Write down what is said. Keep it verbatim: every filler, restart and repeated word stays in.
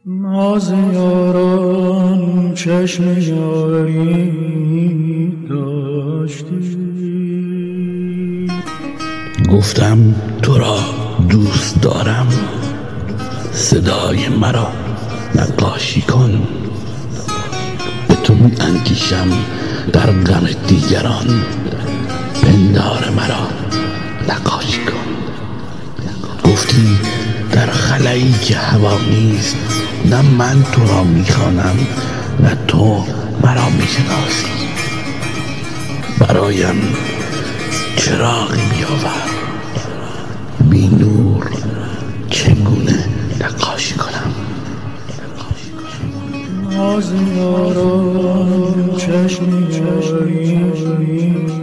ناز یاران چشم یاری داشتی. گفتم تو را دوست دارم، صدای مرا نقاشی کن. به تو می اندیشم در غم دیگران، پندار مرا نقاشی کن. گفتی در خلایی که هوا نیست، نه من تو را می خوانم نه تو مرا می شناسی. برایم چراغی بیاور، بی نور چگونه نقاشی کنم؟ ناز یاران چشم یاری